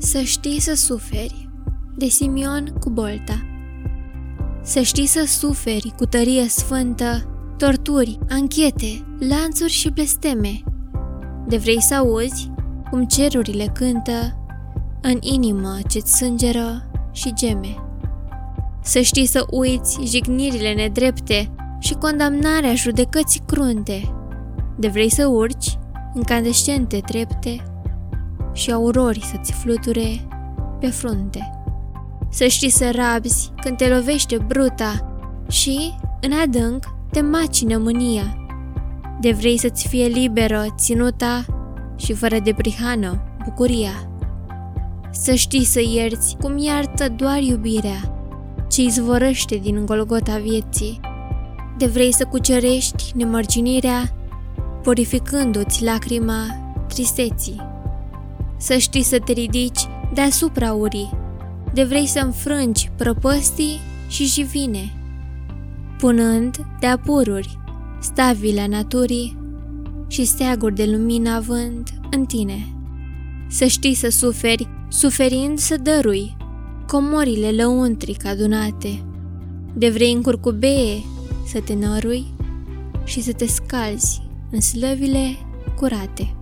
Să știi să suferi, de Simion Cubolta. Să știi să suferi cu tărie sfântă torturi, anchete, lanțuri și blesteme, de vrei să auzi cum cerurile cântă în inimă ce-ți sângeră și geme. Să știi să uiți jignirile nedrepte și condamnarea judecății crunte, de vrei să urci incandescente trepte și aurori să-ți fluture pe frunte. Să știi să rabzi când te lovește bruta și, în adânc, te macină mânia, de vrei să-ți fie liberă ținuta și fără de prihană bucuria. Să știi să ierți cum iartă doar iubirea ce izvorăște din Golgota vieții, de vrei să cucerești nemărginirea purificându-ți lacrima tristeții. Să știi să te ridici deasupra urii, de vrei să înfrângi prăpăstii și jivine, punând de-a pururi stavile naturii și steaguri de lumină având în tine. Să știi să suferi, suferind să dărui comorile lăuntric adunate, de vrei în curcubeie să te nărui și să te scalzi în slăvile curate.